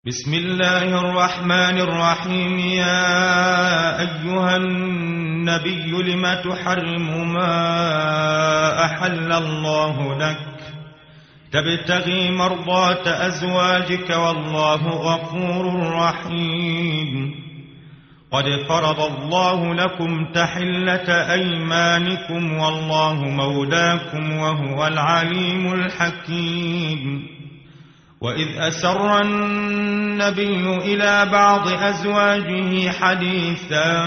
بسم الله الرحمن الرحيم. يا أيها النبي لم تحرم ما أحل الله لك تبتغي مرضات أزواجك والله غفور رحيم. قد فرض الله لكم تحلة أيمانكم والله مولاكم وهو العليم الحكيم. وإذ أسر النبي إلى بعض أزواجه حديثا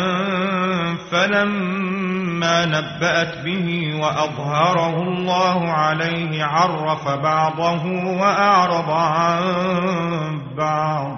فلما نبأت به وأظهره الله عليه عرف بعضه وأعرض عن بعض.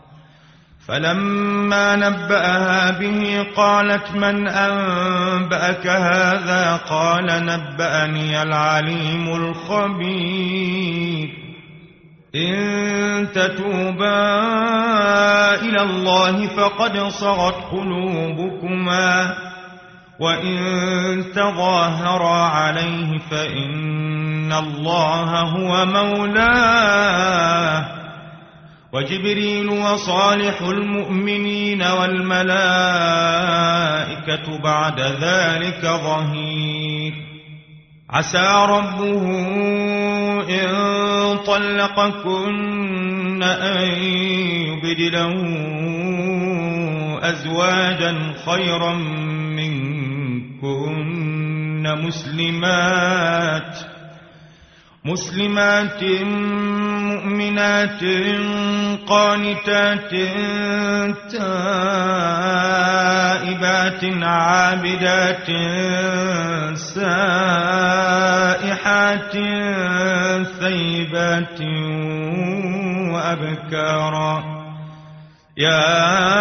فلما نبأها به قالت من أنبأك هذا؟ قال نبأني العليم الخبير. إن تتوبا إلى الله فقد صغت قلوبكما وإن تظاهرا عليه فإن الله هو مولاه وجبريل وصالح المؤمنين والملائكة بعد ذلك ظهير. عسى ربه إن طلقكن أن يبدله أزواجا خيرا منكن مسلمات مؤمنات قانتات تائبات عابدات سائحات ثيبات وأبكارا. يا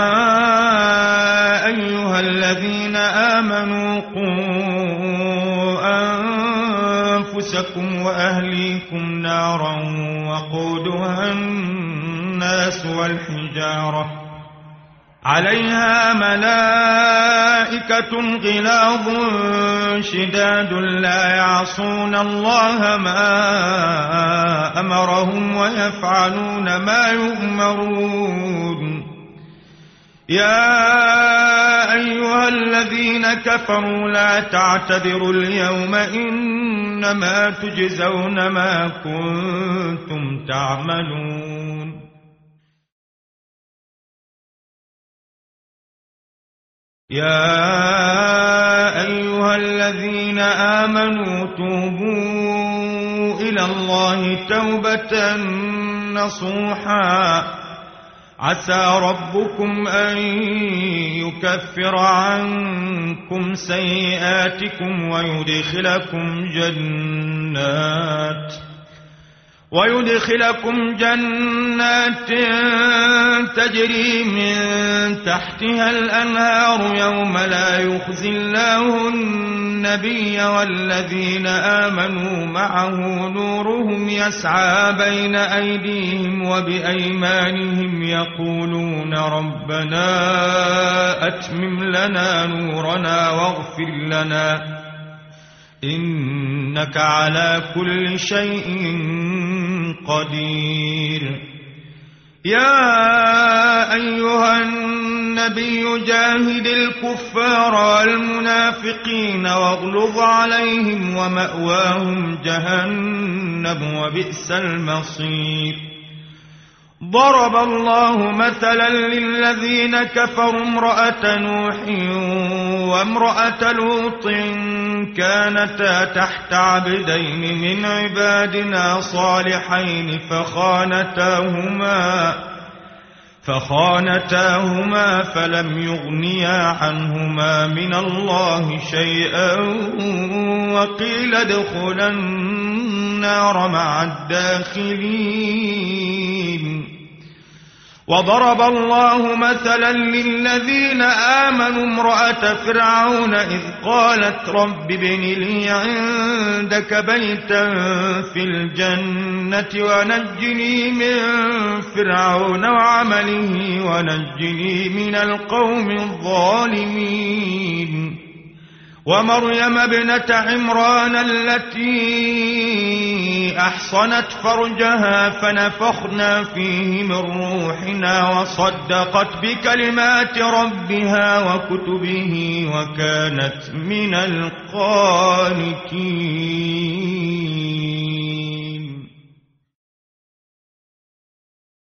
أيها الذين آمنوا قوا أنفسكم وأهليكم نارا وقودها الناس والحجارة عليها ملائكة غلاظ شداد لا يعصون الله ما أمرهم ويفعلون ما يؤمرون. يا أيها الذين كفروا لا تعتذروا اليوم إنما تجزون ما كنتم تعملون. يا أيها الذين آمنوا توبوا إلى الله توبة نصوحا عسى ربكم أن يكفر عنكم سيئاتكم ويدخلكم جنات تجري من تحتها الأنهار يوم لا يخزي الله النبي والذين آمنوا معه نورهم يسعى بين أيديهم وبأيمانهم يقولون ربنا أتمم لنا نورنا واغفر لنا إنك على كل شيء قدير. يا أيها النبي جاهد الكفار والمنافقين واغلظ عليهم ومأواهم جهنم وبئس المصير. ضرب الله مثلا للذين كفروا امرأة نوح وامرأة لوط كانتا تحت عبدين من عبادنا صالحين فخانتاهما فلم يغنيا عنهما من الله شيئا وقيل ادخلا النار مع الداخلين. وضرب الله مثلا للذين آمنوا امرأة فرعون إذ قالت رب ابن لي عندك بيتا في الجنة ونجني من فرعون وعمله ونجني من القوم الظالمين. ومريم ابنة عمران التي أحصنت فرجها فنفخنا فيه من روحنا وصدقت بكلمات ربها وكتبه وكانت من القانتين.